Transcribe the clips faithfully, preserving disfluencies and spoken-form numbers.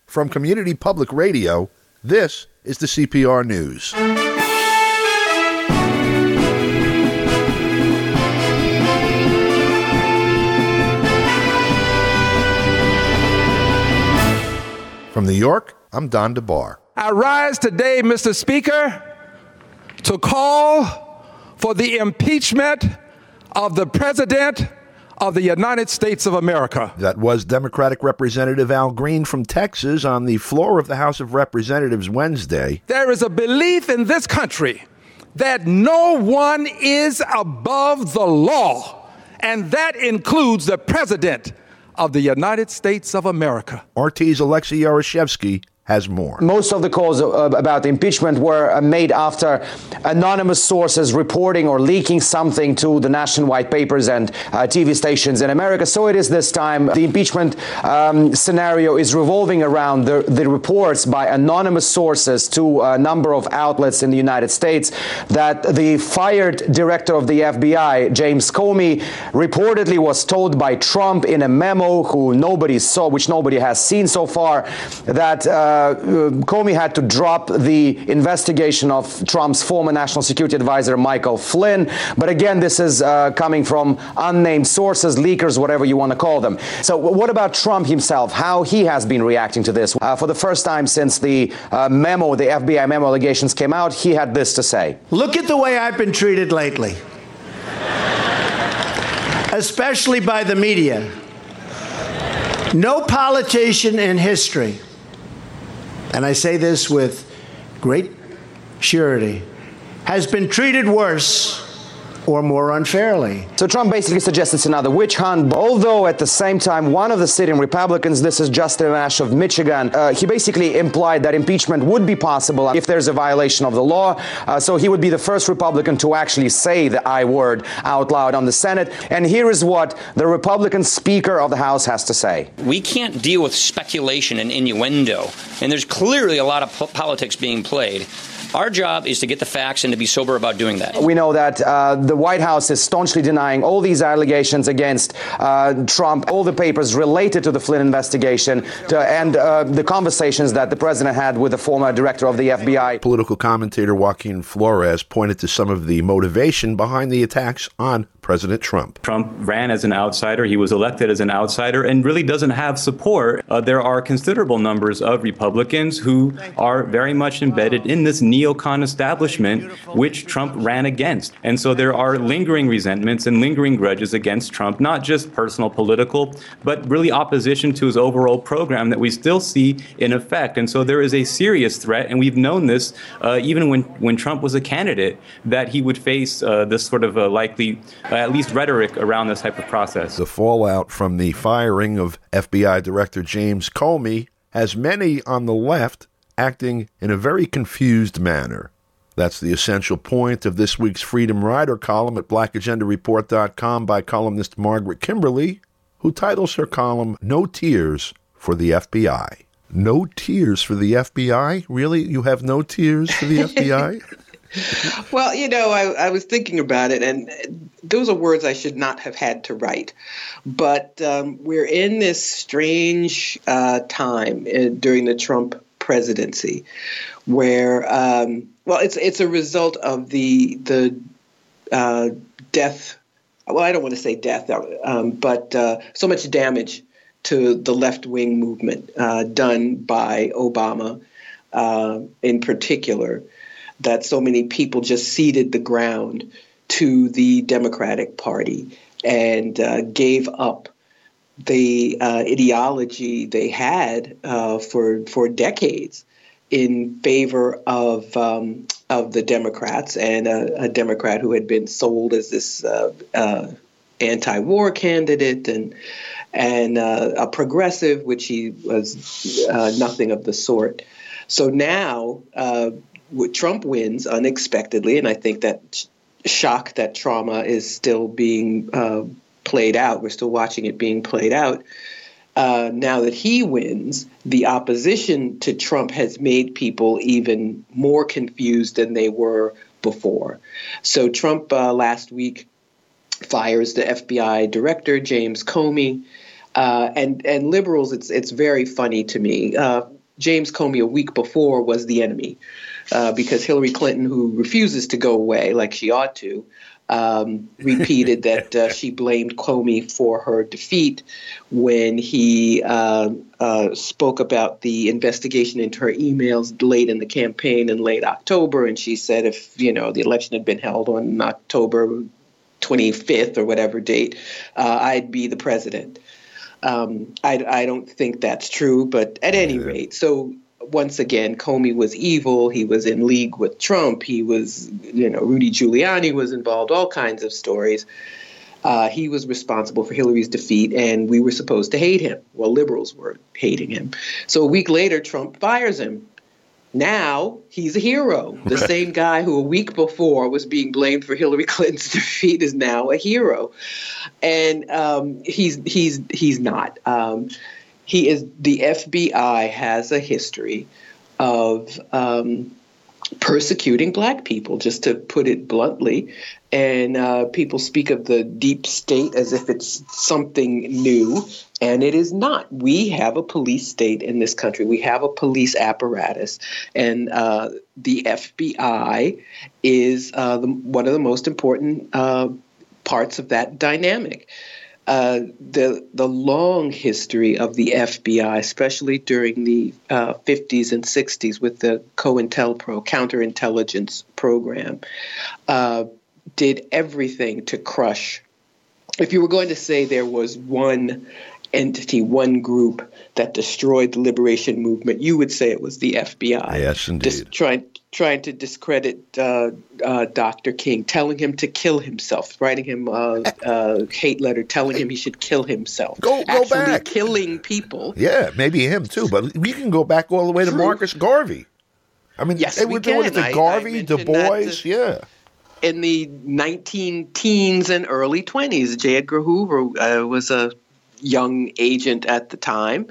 From Community Public Radio, this is the C P R News. From New York, I'm Don DeBar. I rise today, Mister Speaker, to call for the impeachment of the President of the United States of America. That was Democratic Representative Al Green from Texas on the floor of the House of Representatives Wednesday. There is a belief in this country that no one is above the law, and that includes the President of the United States of America. R T's Alexei Yaroshevsky has more. Most of the calls uh, about impeachment were uh, made after anonymous sources reporting or leaking something to the nationwide papers and uh, T V stations in America. So it is this time. The impeachment um, scenario is revolving around the, the reports by anonymous sources to a number of outlets in the United States that the fired director of the F B I, James Comey, reportedly was told by Trump in a memo who nobody saw, which nobody has seen so far, that uh, Uh, Comey had to drop the investigation of Trump's former national security advisor, Michael Flynn. But again, this is uh, coming from unnamed sources, leakers, whatever you want to call them. So what about Trump himself, how he has been reacting to this? Uh, for the first time since the uh, memo, the F B I memo allegations came out, he had this to say. Look at the way I've been treated lately, especially by the media. No politician in history, and I say this with great surety, has been treated worse or more unfairly. So Trump basically suggests it's another witch hunt, although at the same time, one of the sitting Republicans, this is Justin Amash of Michigan, uh, he basically implied that impeachment would be possible if there's a violation of the law. Uh, so he would be the first Republican to actually say the I word out loud on the Senate. And here is what the Republican Speaker of the House has to say. We can't deal with speculation and innuendo, and there's clearly a lot of po- politics being played. Our job is to get the facts and to be sober about doing that. We know that uh, the White House is staunchly denying all these allegations against uh, Trump, all the papers related to the Flynn investigation, to, and uh, the conversations that the president had with the former director of the F B I. Political commentator Joaquin Flores pointed to some of the motivation behind the attacks on President Trump. Trump ran as an outsider. He was elected as an outsider and really doesn't have support. Uh, there are considerable numbers of Republicans who are very much embedded in this neocon establishment, which Trump ran against. And so there are lingering resentments and lingering grudges against Trump, not just personal political, but really opposition to his overall program that we still see in effect. And so there is a serious threat, and we've known this uh, even when, when Trump was a candidate, that he would face uh, this sort of a likely uh, at least rhetoric around this type of process. The fallout from the firing of F B I Director James Comey has many on the left acting in a very confused manner. That's the essential point of this week's Freedom Rider column at black agenda report dot com by columnist Margaret Kimberly, who titles her column, No Tears for the F B I. No tears for the F B I? Really? You have no tears for the F B I? Well, you know, I, I was thinking about it, and those are words I should not have had to write. But um, we're in this strange uh, time uh, during the Trump presidency where, um, well, it's it's a result of the the uh, death. Well, I don't want to say death, um, but uh, so much damage to the left-wing movement uh, done by Obama uh, in particular, that so many people just ceded the ground to the Democratic Party and uh, gave up the uh, ideology they had uh, for for decades in favor of um, of the Democrats, and a, a Democrat who had been sold as this uh, uh, anti-war candidate and and uh, a progressive, which he was uh, nothing of the sort. So now uh, Trump wins unexpectedly, and I think that shock, that trauma is still being uh, played out. We're still watching it being played out. Uh, now that he wins, the opposition to Trump has made people even more confused than they were before. So Trump uh, last week fires the F B I director, James Comey, uh, and and liberals. It's it's very funny to me. Uh, James Comey a week before was the enemy, uh, because Hillary Clinton, who refuses to go away like she ought to, um, repeated that uh, she blamed Comey for her defeat when he uh, uh, spoke about the investigation into her emails late in the campaign in late October. And she said if, you know, the election had been held on October twenty-fifth or whatever date, uh, I'd be the president. Um, I, I don't think that's true, but at any rate, so once again, Comey was evil. He was in league with Trump. He was, you know, Rudy Giuliani was involved, all kinds of stories. Uh, he was responsible for Hillary's defeat, and we were supposed to hate him. Well, liberals were hating him. So a week later, Trump fires him. Now he's a hero. The same guy who a week before was being blamed for Hillary Clinton's defeat is now a hero, and um, he's he's he's not. Um, he is. The F B I has a history of um, persecuting black people, just to put it bluntly. And uh, people speak of the deep state as if it's something new, and it is not. We have a police state in this country. We have a police apparatus, and uh, the F B I is uh, the, one of the most important uh, parts of that dynamic. Uh, the the long history of the F B I, especially during the uh, fifties and sixties with the COINTELPRO, counterintelligence program, uh, did everything to crush. If you were going to say there was one entity, one group that destroyed the liberation movement, you would say it was the F B I. Yes, indeed. Dis- trying, trying to discredit uh, uh, Doctor King, telling him to kill himself, writing him a uh, uh, hate letter, telling him he should kill himself. Go, go Actually back. killing people. Yeah, maybe him too, but we can go back all the way to True. Marcus Garvey. I mean, Yes, they we were doing it can. to I- Garvey, I Du mentioned that Bois, to- yeah. In the nineteen teens and early twenties, J. Edgar Hoover uh, was a young agent at the time,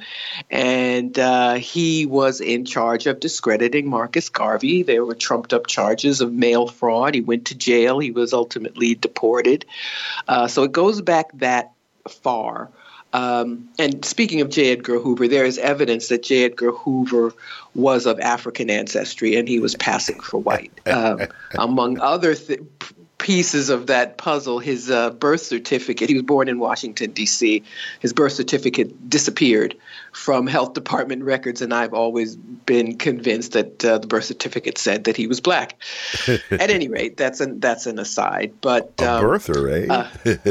and uh, he was in charge of discrediting Marcus Garvey. There were trumped-up charges of mail fraud. He went to jail. He was ultimately deported. Uh, so it goes back that far. Um, and speaking of J. Edgar Hoover, there is evidence that J. Edgar Hoover was of African ancestry, and he was passing for white. Um, among other th- pieces of that puzzle, his uh, birth certificate, he was born in Washington, D C, his birth certificate disappeared from health department records, and I've always been convinced that uh, the birth certificate said that he was black. At any rate, that's an, that's an aside. But A um, birther, eh? uh,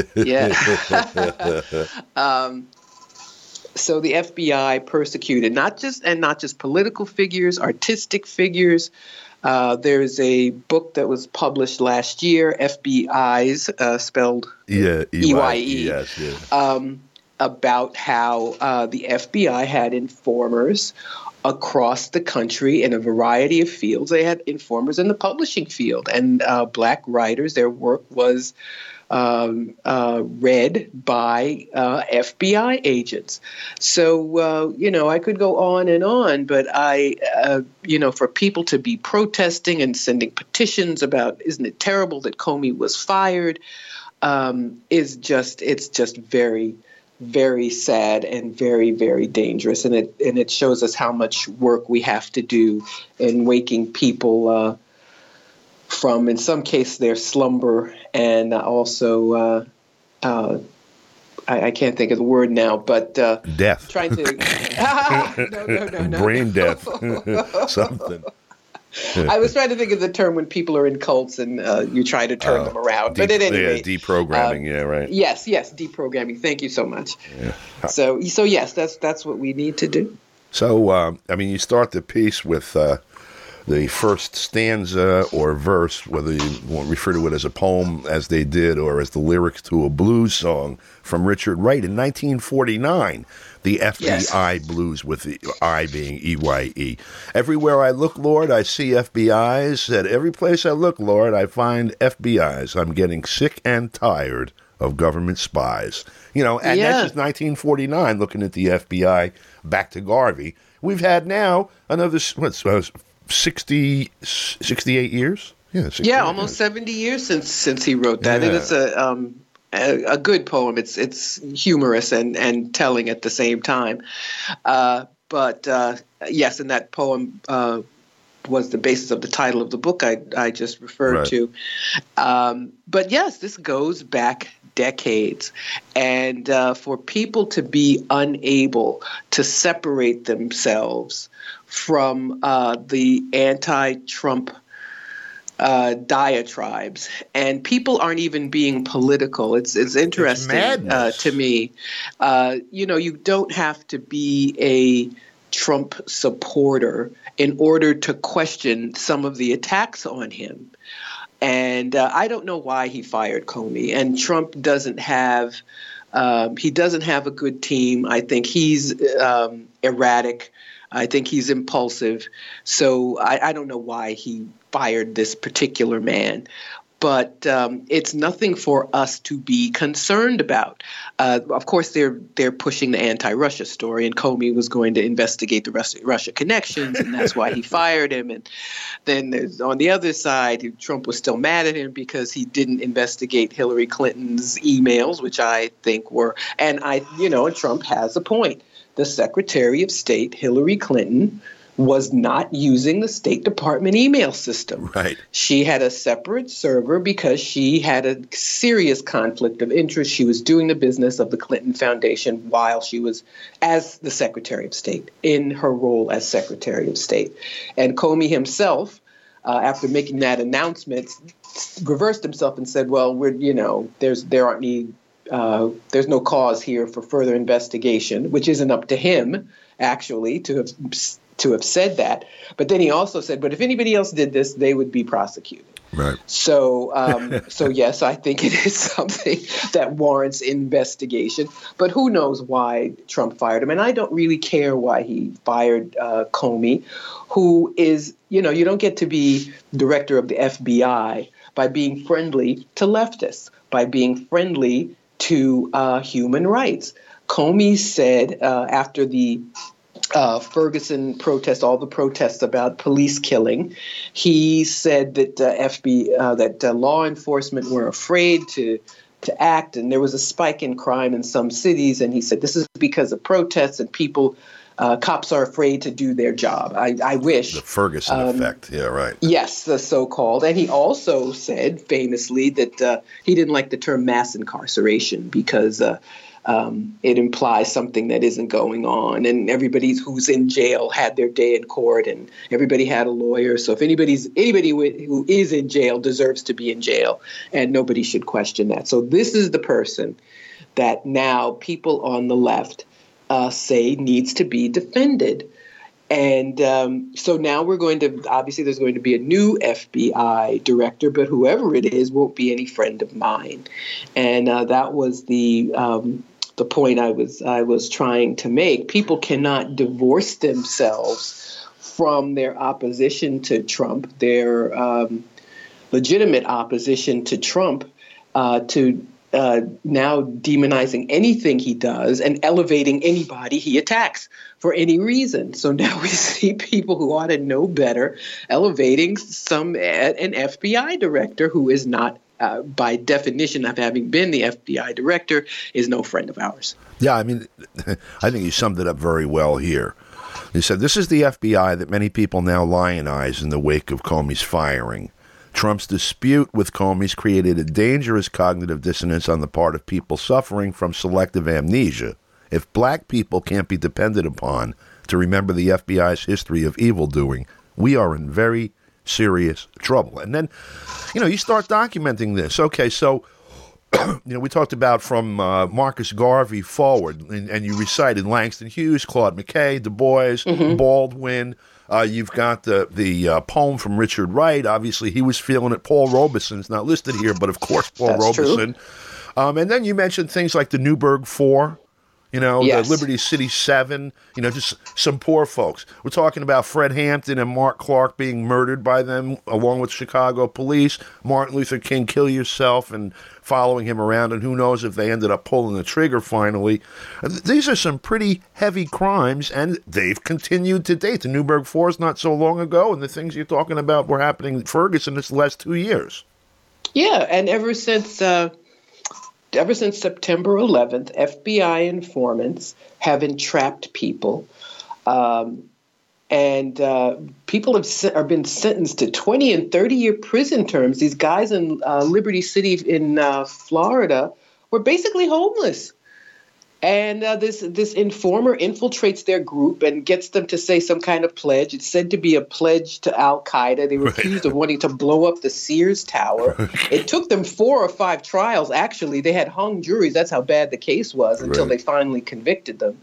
yeah. um, so the F B I persecuted not just and not just political figures, artistic figures. Uh, there's a book that was published last year, F B I's, uh, spelled Yeah, E Y E, yes, yeah. um, about how uh, the F B I had informers across the country in a variety of fields. They had informers in the publishing field, and uh, black writers, their work was um, uh, read by uh, F B I agents. So, uh, you know, I could go on and on, but I, uh, you know, for people to be protesting and sending petitions about, isn't it terrible that Comey was fired, um, is just, it's just very, very sad and very, very dangerous. And it, and it shows us how much work we have to do in waking people uh, from, in some cases, their slumber, and also, uh, uh, I, I can't think of the word now, but uh, death. Trying to no, no, no, no. Brain death, something. I was trying to think of the term when people are in cults and uh, you try to turn Oh, them around. de- but at any yeah, rate, deprogramming. um, yeah, right. Yes, yes, deprogramming. Thank you so much. Yeah. So, so yes, that's that's what we need to do. So, um, I mean, you start the piece with uh, the first stanza or verse, whether you want to refer to it as a poem, as they did, or as the lyrics to a blues song from Richard Wright in nineteen forty-nine. The F B I Yes. blues, with the I being E Y E. Everywhere I look, Lord, I see F B Is. At every place I look, Lord, I find F B Is. I'm getting sick and tired of government spies. You know, and Yeah. that's just nineteen forty-nine, looking at the F B I back to Garvey. We've had now another, what's uh, sixty, sixty-eight years? Yeah, sixty-eight Yeah, almost years. seventy years since since he wrote that. Yeah. And it's a um a, a good poem. It's it's humorous and and telling at the same time. Uh, but uh, yes, and that poem uh, was the basis of the title of the book I, I just referred Right. to. Um, but yes, this goes back decades. And uh, for people to be unable to separate themselves from uh, the anti-Trump uh, diatribes, and people aren't even being political. It's it's interesting It's uh, madness. to me. Uh, you know, you don't have to be a Trump supporter in order to question some of the attacks on him. And uh, I don't know why he fired Comey. And Trump doesn't have um, he doesn't have a good team. I think he's um, erratic. I think he's impulsive. So I, I don't know why he fired this particular man. But um, it's nothing for us to be concerned about. Uh, of course, they're they're pushing the anti-Russia story, and Comey was going to investigate the Russia, Russia connections, and that's why he fired him. And then there's, on the other side, Trump was still mad at him because he didn't investigate Hillary Clinton's emails, which I think were, and I, you know, and Trump has a point. The Secretary of State, Hillary Clinton, was not using the State Department email system. Right. She had a separate server because she had a serious conflict of interest. She was doing the business of the Clinton Foundation while she was as the Secretary of State, in her role as Secretary of State. And Comey himself, uh, after making that announcement, reversed himself and said, well, we're, you know, there's there aren't any uh, there's no cause here for further investigation, which isn't up to him, actually, to have to have said that. But then he also said, but if anybody else did this, they would be prosecuted. Right. So, um, so yes, I think it is something that warrants investigation. But who knows why Trump fired him? And I don't really care why he fired uh, Comey, who is, you know, you don't get to be director of the F B I by being friendly to leftists, by being friendly to uh, human rights. Comey said uh, after the Uh, Ferguson protest, all the protests about police killing, he said that uh, F B uh, that uh, law enforcement were afraid to to act, and there was a spike in crime in some cities. And he said this is because of protests and people, uh, cops are afraid to do their job. I, I wish The Ferguson um, effect. Yeah, right. Yes, the so-called. And he also said famously that uh, he didn't like the term mass incarceration because uh, Um, it implies something that isn't going on, and everybody who's in jail had their day in court, and everybody had a lawyer. So if anybody's anybody who is in jail deserves to be in jail, and nobody should question that. So this is the person that now people on the left uh, say needs to be defended. And um, so now we're going to, obviously there's going to be a new F B I director, but whoever it is won't be any friend of mine. And uh, that was the um, the point I was I was trying to make. People cannot divorce themselves from their opposition to Trump, their um, legitimate opposition to Trump, uh, to Uh, now demonizing anything he does and elevating anybody he attacks for any reason. So now we see people who ought to know better elevating some an F B I director who is not, uh, by definition of having been the F B I director, is no friend of ours. Yeah, I mean, I think you summed it up very well here. He said, this is the F B I that many people now lionize in the wake of Comey's firing. Trump's dispute with Comey's created a dangerous cognitive dissonance on the part of people suffering from selective amnesia. If black people can't be depended upon to remember the F B I's history of evildoing, we are in very serious trouble. And then, you know, you start documenting this. Okay, so, you know, we talked about from uh, Marcus Garvey forward, and, and you recited Langston Hughes, Claude McKay, Du Bois, mm-hmm. Baldwin. Uh, you've got the the uh, poem from Richard Wright. Obviously, he was feeling it. Paul Robeson's not listed here, but of course, Paul That's Robeson. Um, and then you mentioned things like the Newburgh Four, you know, yes. the Liberty City Seven, you know, just some poor folks. We're talking about Fred Hampton and Mark Clark being murdered by them, along with Chicago police. Martin Luther King, kill yourself, and following him around, and who knows if they ended up pulling the trigger finally. These are some pretty heavy crimes, and they've continued to date. The Newburgh Four is not so long ago, and the things you're talking about were happening in Ferguson this last two years. Yeah, and ever since uh, ever since September eleventh, F B I informants have entrapped people Um, and uh, people have se- are been sentenced to twenty and thirty year prison terms. These guys in uh, Liberty City in uh, Florida were basically homeless. And uh, this this informer infiltrates their group and gets them to say some kind of pledge. It's said to be a pledge to Al-Qaeda. They were right. accused of wanting to blow up the Sears Tower. Okay. It took them four or five trials, actually. They had hung juries. That's how bad the case was until right. they finally convicted them.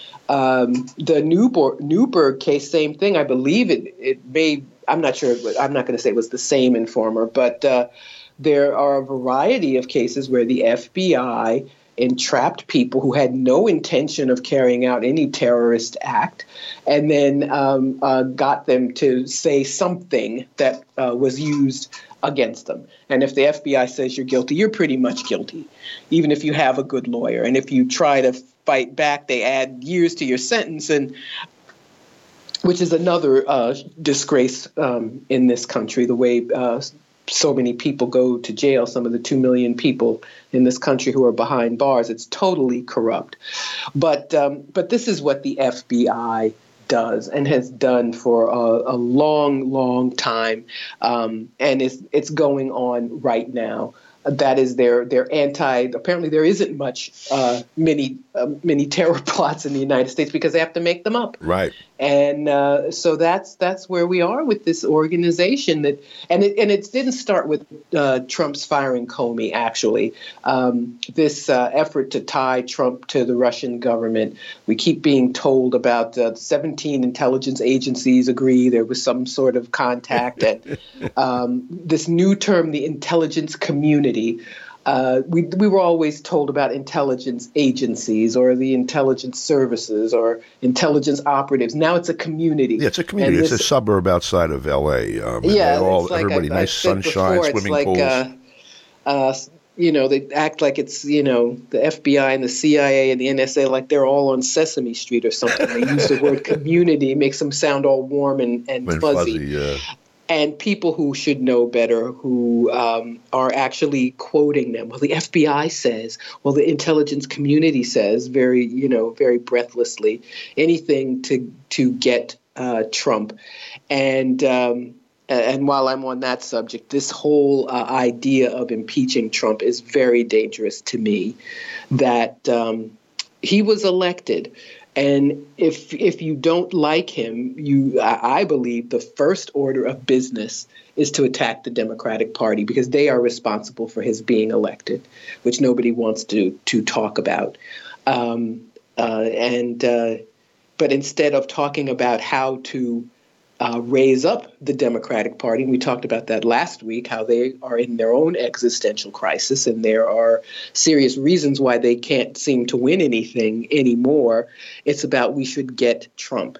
Um, the Newberg, Newberg case, same thing. I believe it, it may, I'm not sure, I'm not going to say it was the same informer, but uh, there are a variety of cases where the F B I entrapped people who had no intention of carrying out any terrorist act, and then um, uh, got them to say something that uh, was used against them. And if the F B I says you're guilty, you're pretty much guilty, even if you have a good lawyer. And if you try to fight back, they add years to your sentence, and which is another uh, disgrace um, in this country, the way uh, so many people go to jail, some of the two million people in this country who are behind bars. It's totally corrupt. But um, but this is what the F B I does and has done for a, a long, long time. Um, and it's, it's going on right now. That is their their anti. Apparently, there isn't much uh, many uh, many terror plots in the United States because they have to make them up. Right. And uh, so that's that's where we are with this organization. That and it and it didn't start with uh, Trump's firing Comey. Actually, um, this uh, effort to tie Trump to the Russian government. We keep being told about uh, seventeen intelligence agencies agree there was some sort of contact, and um, this new term, the intelligence community. Uh, we we were always told about intelligence agencies or the intelligence services or intelligence operatives. Now it's a community. Yeah, it's a community. This, it's a suburb outside of L A. Um, yeah, all, it's like everybody, I, nice sunshine, before, swimming it's like, pools. Uh, uh, you know, they act like it's, you know, the F B I and the C I A and the N S A like they're all on Sesame Street or something. They use the word community, makes them sound all warm and, and, and fuzzy. fuzzy yeah. And people who should know better, who um, are actually quoting them. Well, the F B I says, well, the intelligence community says, very, you know, very breathlessly, anything to to get uh, Trump. And um, and while I'm on that subject, this whole uh, idea of impeaching Trump is very dangerous to me. That um, he was elected. And if if you don't like him, you I believe the first order of business is to attack the Democratic Party because they are responsible for his being elected, which nobody wants to to talk about. Um, uh, and uh, but instead of talking about how to uh, raise up the Democratic Party, we talked about that last week, how they are in their own existential crisis, and there are serious reasons why they can't seem to win anything anymore. It's about we should get Trump.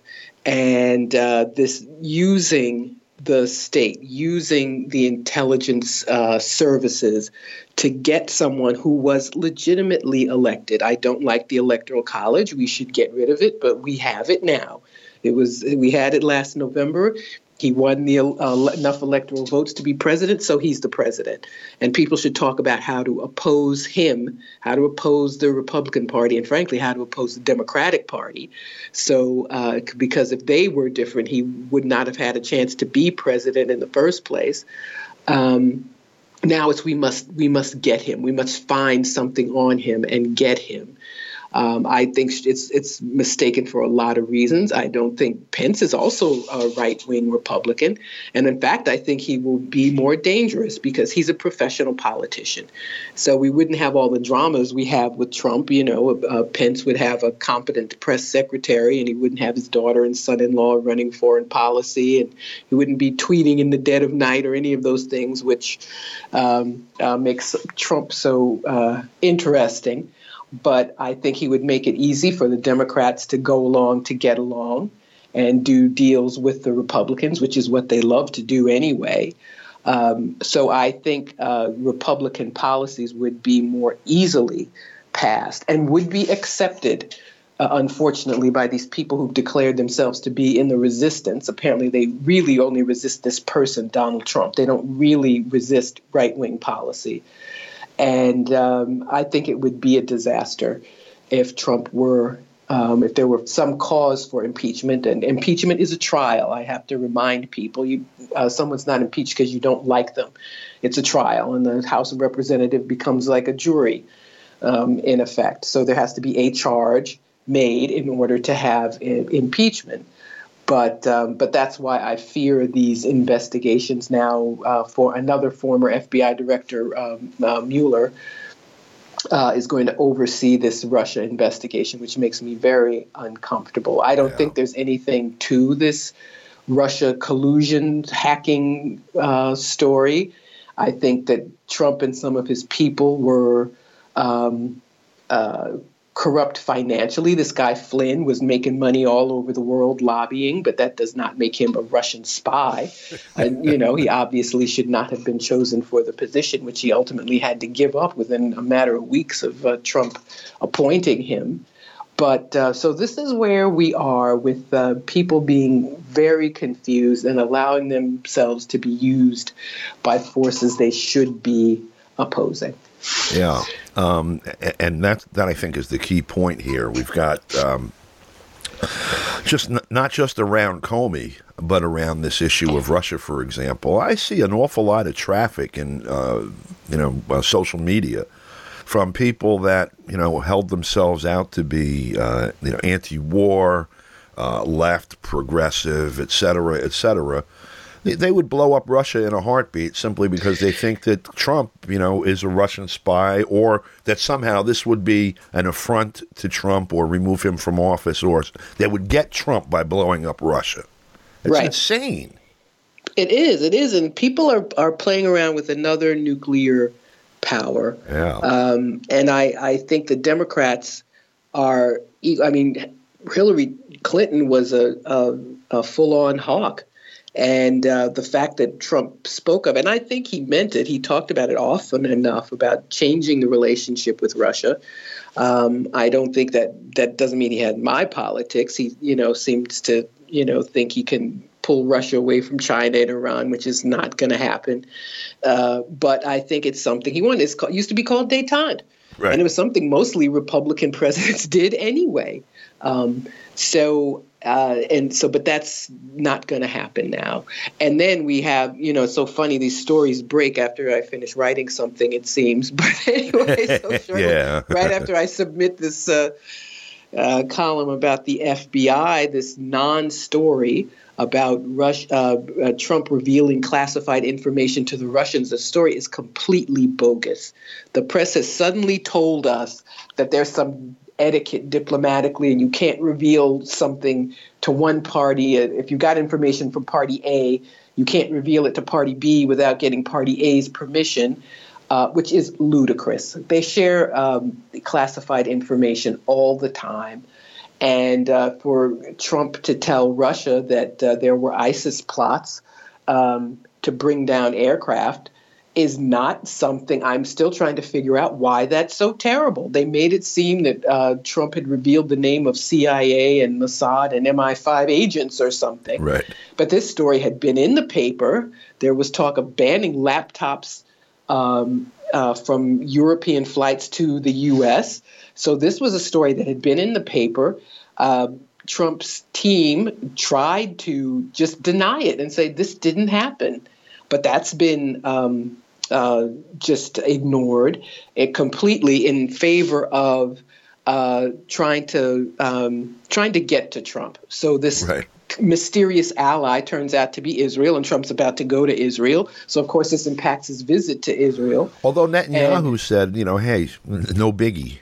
And uh, this using the state, using the intelligence uh, services to get someone who was legitimately elected. I don't like the Electoral College. We should get rid of it, but we have it now. It was we had it last November. He won the uh, enough electoral votes to be president, so he's the president. And people should talk about how to oppose him, how to oppose the Republican Party, and frankly, how to oppose the Democratic Party. So, uh, because if they were different, he would not have had a chance to be president in the first place. Um, now it's we must we must get him. We must find something on him and get him. Um, I think it's it's mistaken for a lot of reasons. I don't think Pence is also a right-wing Republican. And in fact, I think he will be more dangerous because he's a professional politician. So we wouldn't have all the dramas we have with Trump. You know, uh, Pence would have a competent press secretary, and he wouldn't have his daughter and son-in-law running foreign policy, and he wouldn't be tweeting in the dead of night or any of those things, which um, uh, makes Trump so uh, interesting. But I think he would make it easy for the Democrats to go along to get along and do deals with the Republicans, which is what they love to do anyway. Um, so I think uh, Republican policies would be more easily passed and would be accepted, uh, unfortunately, by these people who've declared themselves to be in the resistance. Apparently, they really only resist this person, Donald Trump. They don't really resist right-wing policy. And um, I think it would be a disaster if Trump were um, if there were some cause for impeachment, and impeachment is a trial. I have to remind people, you uh, someone's not impeached because you don't like them. It's a trial, and the House of Representatives becomes like a jury, um, in effect. So there has to be a charge made in order to have I- impeachment. But um, but that's why I fear these investigations now uh, for another former F B I director, um, uh, Mueller, uh, is going to oversee this Russia investigation, which makes me very uncomfortable. I don't Yeah. think there's anything to this Russia collusion hacking uh, story. I think that Trump and some of his people were um, uh, corrupt financially. This guy Flynn was making money all over the world lobbying, but that does not make him a Russian spy. And, you know, he obviously should not have been chosen for the position, which he ultimately had to give up within a matter of weeks of uh, Trump appointing him. But uh, so this is where we are with uh, people being very confused and allowing themselves to be used by forces they should be opposing. Yeah, um, and that that I think is the key point here. We've got um, just n- not just around Comey, but around this issue of Russia, for example. I see an awful lot of traffic in uh, you know uh, social media from people that you know held themselves out to be uh, you know anti-war, uh, left, progressive, et cetera, et cetera. They would blow up Russia in a heartbeat simply because they think that Trump, you know, is a Russian spy, or that somehow this would be an affront to Trump or remove him from office, or they would get Trump by blowing up Russia. It's Right. insane. It is. It is. And people are, are playing around with another nuclear power. Yeah. Um, and I, I think the Democrats are, I mean, Hillary Clinton was a, a, a full-on hawk. And uh, the fact that Trump spoke of, and I think he meant it, he talked about it often enough about changing the relationship with Russia. Um, I don't think that that doesn't mean he had my politics. He, you know, seems to, you know, think he can pull Russia away from China and Iran, which is not going to happen. Uh, but I think it's something he wanted. It's called, used to be called détente. Right. And it was something mostly Republican presidents did anyway. Um, so, uh, and so, but that's not going to happen now. And then we have, you know, it's so funny, these stories break after I finish writing something, it seems. But anyway, so shortly, yeah. right after I submit this uh, uh, column about the F B I, this non-story about Rush, uh, uh, Trump revealing classified information to the Russians, the story is completely bogus. The press has suddenly told us that there's some etiquette diplomatically, and you can't reveal something to one party. If you got information from party A, you can't reveal it to party B without getting party A's permission, uh, which is ludicrous. They share um, classified information all the time. And uh, for Trump to tell Russia that uh, there were ISIS plots um, to bring down aircraft is not something I'm still trying to figure out why that's so terrible. They made it seem that uh, Trump had revealed the name of C I A and Mossad and M I five agents or something. Right. But this story had been in the paper. There was talk of banning laptops um, uh, from European flights to the U S. So this was a story that had been in the paper. Uh, Trump's team tried to just deny it and say this didn't happen. But that's been um, uh, just ignored it completely in favor of uh, trying to um, trying to get to Trump. So this right. mysterious ally turns out to be Israel, and Trump's about to go to Israel. So, of course, this impacts his visit to Israel. Although Netanyahu and, said, you know, hey, no biggie.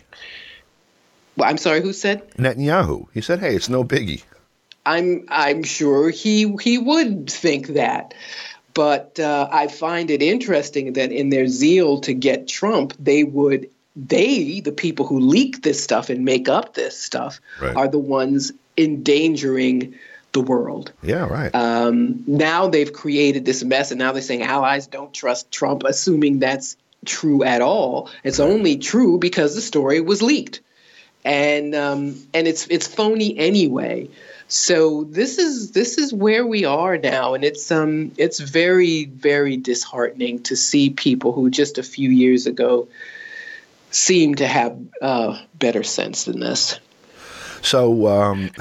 Well, I'm sorry, who said? Netanyahu. He said, hey, it's no biggie. I'm I'm sure he he would think that. But uh, I find it interesting that in their zeal to get Trump, they would, they, the people who leak this stuff and make up this stuff, right. are the ones endangering the world. Yeah, right. Um, now they've created this mess, and now they're saying allies don't trust Trump, assuming that's true at all. It's right. only true because the story was leaked. And um, and it's it's phony anyway. So this is this is where we are now, and it's um it's very, very disheartening to see people who just a few years ago seemed to have uh, better sense than this. So, um,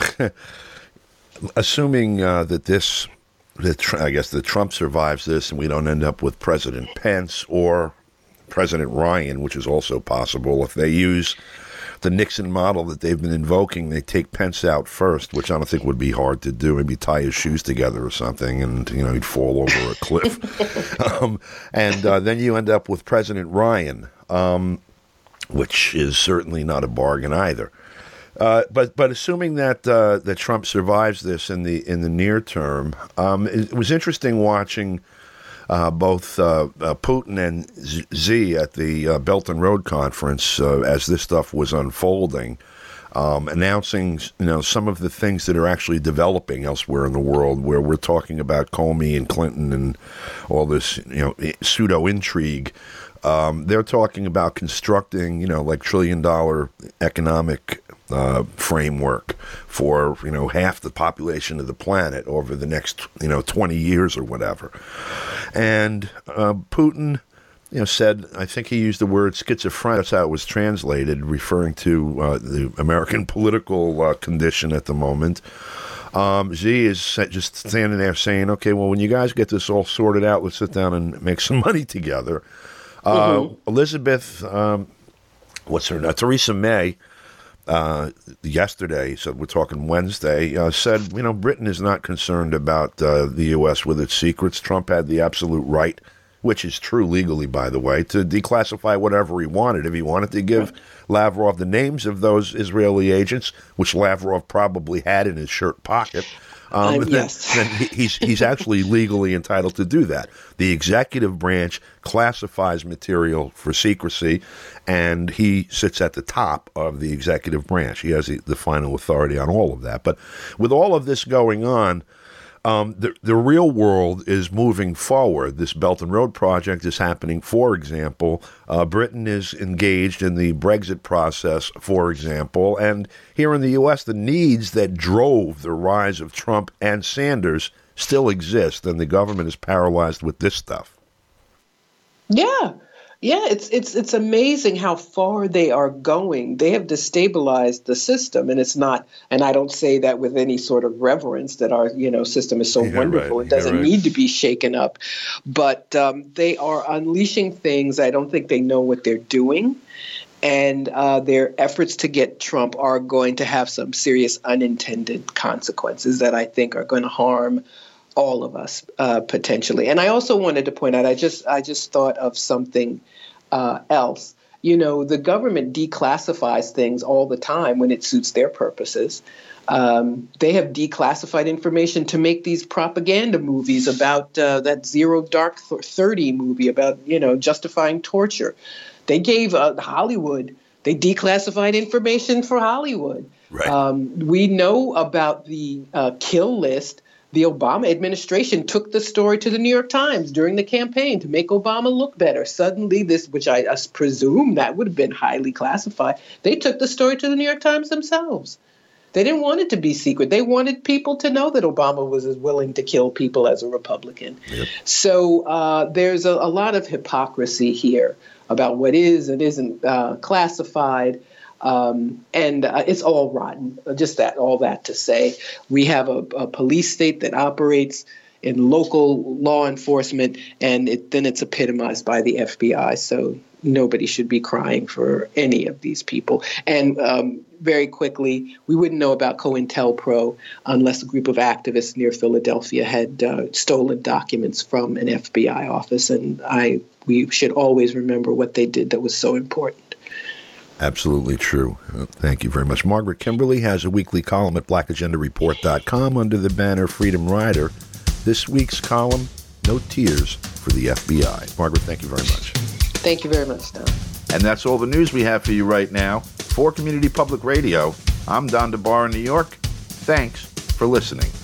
assuming uh, that this, that I guess that Trump survives this, and we don't end up with President Pence or President Ryan, which is also possible, if they use the Nixon model that they've been invoking, they take Pence out first, which I don't think would be hard to do. Maybe tie his shoes together or something, and you know he'd fall over a cliff. um, and uh, then you end up with President Ryan, um, which is certainly not a bargain either. Uh, but but assuming that uh, that Trump survives this in the in the near term, um, it, it was interesting watching. Uh, both uh, uh, Putin and Xi at the uh, Belt and Road Conference, uh, as this stuff was unfolding, um, announcing you know some of the things that are actually developing elsewhere in the world, where we're talking about Comey and Clinton and all this you know pseudo intrigue. Um, they're talking about constructing you know like trillion dollar economic uh, framework for you know half the population of the planet over the next you know twenty years or whatever. And uh, Putin, you know, said, I think he used the word schizophrenic. That's how it was translated, referring to uh, the American political uh, condition at the moment. Um, Xi is just standing there saying, okay, well, when you guys get this all sorted out, let's sit down and make some money together. Uh, mm-hmm. Elizabeth, um, what's her name? Theresa May, Uh, yesterday, so we're talking Wednesday, uh, said, you know, Britain is not concerned about uh, the U S with its secrets. Trump had the absolute right, which is true legally, by the way, to declassify whatever he wanted. If he wanted to give Lavrov the names of those Israeli agents, which Lavrov probably had in his shirt pocket, um, um, yes. then, then he's, he's actually legally entitled to do that. The executive branch classifies material for secrecy, and he sits at the top of the executive branch. He has the, the final authority on all of that. But with all of this going on, um, the, the real world is moving forward. This Belt and Road project is happening. For example, uh, Britain is engaged in the Brexit process, for example. And here in the U S, the needs that drove the rise of Trump and Sanders still exist, and the government is paralyzed with this stuff. Yeah. Yeah, it's it's it's amazing how far they are going. They have destabilized the system, and it's not. And I don't say that with any sort of reverence that our you know system is so yeah, wonderful. Right. It doesn't yeah, right. need to be shaken up, but um, they are unleashing things. I don't think they know what they're doing, and uh, their efforts to get Trump are going to have some serious unintended consequences that I think are going to harm all of us uh, potentially. And I also wanted to point out, I just I just thought of something uh, else. You know, the government declassifies things all the time when it suits their purposes. Um, they have declassified information to make these propaganda movies about uh, that Zero Dark thirty movie about, you know, justifying torture. They gave uh, Hollywood, they declassified information for Hollywood. Right. Um, we know about the uh, kill list. The Obama administration took the story to the New York Times during the campaign to make Obama look better. Suddenly this, which I, I presume that would have been highly classified, they took the story to the New York Times themselves. They didn't want it to be secret. They wanted people to know that Obama was as willing to kill people as a Republican. Yep. So uh, there's a, a lot of hypocrisy here about what is and isn't uh, classified. Um, and uh, it's all rotten. Just that, all that to say, we have a, a police state that operates in local law enforcement, and it, then it's epitomized by the F B I. So nobody should be crying for any of these people. And um, very quickly, we wouldn't know about COINTELPRO unless a group of activists near Philadelphia had uh, stolen documents from an F B I office. And I, we should always remember what they did that was so important. Absolutely true. Uh, thank you very much. Margaret Kimberly has a weekly column at black agenda report dot com under the banner Freedom Rider. This week's column, No Tears for the F B I. Margaret, thank you very much. Thank you very much, Don. And that's all the news we have for you right now. For Community Public Radio, I'm Don DeBar in New York. Thanks for listening.